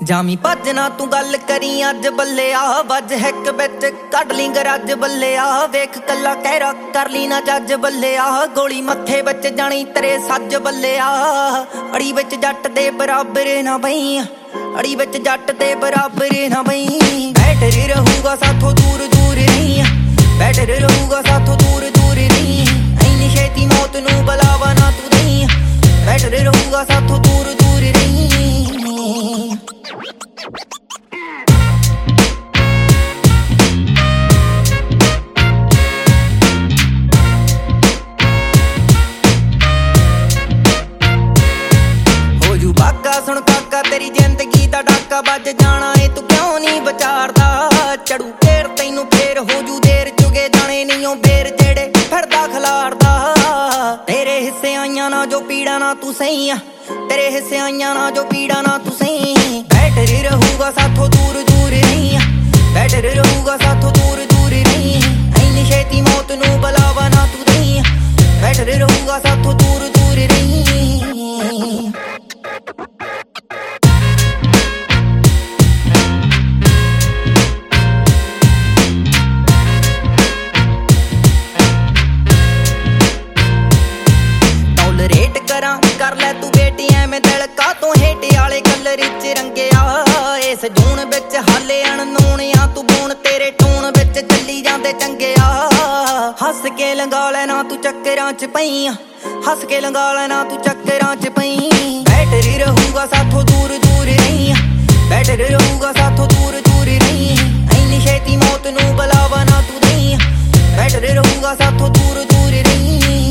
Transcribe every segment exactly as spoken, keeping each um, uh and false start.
ਜਾਮੀ ਭੱਜ ਨਾ ਤੂੰ ਗੱਲ ਕਰੀ ਅੱਜ ਬੱਲਿਆ ਵੱਜ ਹੈਕ ਵਿੱਚ ਕੱਢ ਲਈ ਗਰਜ ਬੱਲਿਆ ਵੇਖ ਕੱਲਾ ਕਹਿਰਾ ਕਰ ਲਈ ਨਾ ਜੱਜ ਬੱਲਿਆ ਗੋਲੀ ਮੱਥੇ ਵਿੱਚ ਜਾਣੀ ਤੇਰੇ ਸੱਜ ਬੱਲਿਆ ਅੜੀ ਵਿੱਚ ਜੱਟ ਦੇ ਬਰਾਬਰ ਨਾ ਬਈ ਅੜੀ ਵਿੱਚ ਜੱਟ ਦੇ ਬਰਾਬਰ ਨਾ ਬਈ ਬੈਟਰ ਰਹੂਗਾ ਸਾਥੋਂ ਦੂਰ ਦੂਰ ਨਹੀਂ ਬੈਟਰ ਰਹੂਗਾ ਸਾਥੋਂ ਦੂਰ ਦੂਰ ਨਹੀਂ ਐਨੀ ਛੇਤੀ ਮੌਤ ਨੂੰ ਬੁਲਾਵਾ ਨਾ ਤੂੰ ਨਹੀਂ ਬੈਟਰ ਰਹੂਗਾ ਸਾਥੋਂ ਦੂਰ ਦੂਰ ਨਹੀਂ ਸੁਣ ਕਾਕਾ ਤੇਰੀ ਜ਼ਿੰਦਗੀ ਦਾ ਡਾਕਾ ਵੱਜ ਜਾਣਾ ਏ ਤੂੰ ਕਿਉਂ ਨਹੀਂ ਵਿਚਾਰਦਾ ਚੜੂ ਫੇਰ ਤੈਨੂੰ ਫੇਰ ਹੋ ਜੂ ਦੇਰ ਚੁਗੇ ਜਾਣੇ ਨਹੀਂ ਉਹ ਬੇਰ ਜਿਹੜੇ ਫਿਰਦਾ ਖਲਾਰਦਾ ਤੇਰੇ ਹਿੱਸੇ ਆਈਆਂ ਨਾ ਜੋ ਪੀੜਾ ਨਾ ਤੂੰ ਸਹੀ ਆ ਤੇਰੇ ਹਿੱਸੇ ਆਈਆਂ ਨਾ ਜੋ ਪੀੜਾ ਨਾ ਤੂੰ ਸਹੀ ਬੈਟਰ ਰਹੂਗਾ ਸਾਥੋਂ ਦੂਰ ਦੂਰ ਨਹੀਂ ਬੈਟਰ ਰਹੂਗਾ ਸਾਥੋਂ ਦੂਰ ਦੂਰ ਨਹੀਂ ਐਨੀ ਛੇਤੀ ਮੌਤ ਨੂੰ ਬੁਲਾਵਾ ਨਾ ਤੂੰ ਨਹੀਂ ਬੈਟਰ ਰਹੂਗਾ ਸਾਥੋਂ ਦੂਰ ਦੂਰ ਨਹੀਂ ਕਰ ਲੈ ਤੂੰ ਬੇਟੀ ਐਵੇਂ ਦਿਲ ਕਾ ਤੋਂ ਹੇਠ ਵਾਲੇ ਕਲਰ ਵਿੱਚ ਰੰਗਿਆ ਇਸ ਜੂਨ ਵਿੱਚ ਹਾਲੇ ਅਣਨੂਣਿਆ ਤੂੰ ਬੂਣ ਤੇਰੇ ਟੂਣ ਵਿੱਚ ਚੱਲੀ ਜਾਂਦੇ ਚੰਗਿਆ ਹੱਸ ਕੇ ਲੰਗਾ ਲੈ ਨਾ ਤੂੰ ਚੱਕਰਾਂ ਚ ਪਈ ਹੱਸ ਕੇ ਲੰਗਾ ਲੈ ਨਾ ਤੂੰ ਚੱਕਰਾਂ ਚ ਪਈ ਬੈਟਰ ਰਹੂਗਾ ਸਾਥੋਂ ਦੂਰ ਦੂਰ ਨਹੀਂ ਬੈਟਰ ਰਹੂਗਾ ਸਾਥੋਂ ਦੂਰ ਦੂਰ ਨਹੀਂ ਐਨੀ ਛੇਤੀ ਮੌਤ ਨੂੰ ਬੁਲਾਵਾ ਨਾ ਤੂੰ ਨਹੀਂ ਬੈਟਰ ਰਹੂਗਾ ਸਾਥੋਂ ਦੂਰ ਦੂਰ ਨਹੀਂ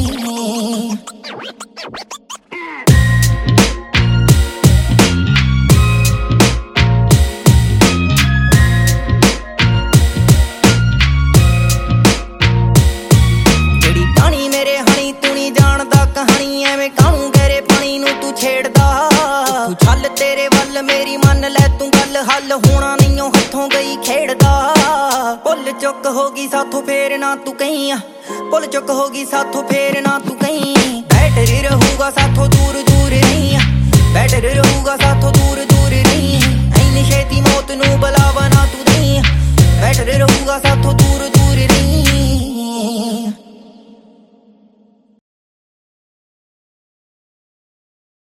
ਕਹਾਣੀ ਐਵੇਂ ਕਾਹਨੂੰ ਗਹਿਰੇ ਪਾਣੀ ਨੂੰ ਤੂੰ ਛੇੜਦਾ ਤੂੰ ਛੱਲ ਤੇਰੇ ਵੱਲ ਮੇਰੀ ਮੰਨ ਲੈ ਤੂੰ ਗੱਲ ਹੱਲ ਹੋਣਾ ਨਹੀਂ ਉਹ ਹੱਥੋਂ ਗਈ ਖੇਡਦਾ ਭੁੱਲ ਚੁੱਕ ਹੋ ਗਈ ਸਾਥੋਂ ਫੇਰ ਨਾ ਤੂੰ ਕਹੀਂ ਭੁੱਲ ਚੁੱਕ ਹੋ ਗਈ ਸਾਥੋਂ ਫੇਰ ਨਾ ਤੂੰ ਕਹੀਂ ਬੈਟਰ ਰਹੂਗਾ ਸਾਥੋਂ ਦੂਰ ਦੂਰ ਨਹੀਂ ਬੈਟਰ ਰਹੂਗਾ ਸਾਥੋਂ ਦੂਰ ਦੂਰ ਨਹੀਂ ਐਨੀ ਛੇਤੀ ਮੌਤ ਨੂੰ ਬੁਲਾਵਾ ਨਾ ਤੂੰ ਨਹੀਂ ਬੈਟਰ ਰਹੂਗਾ ਸਾਥੋਂ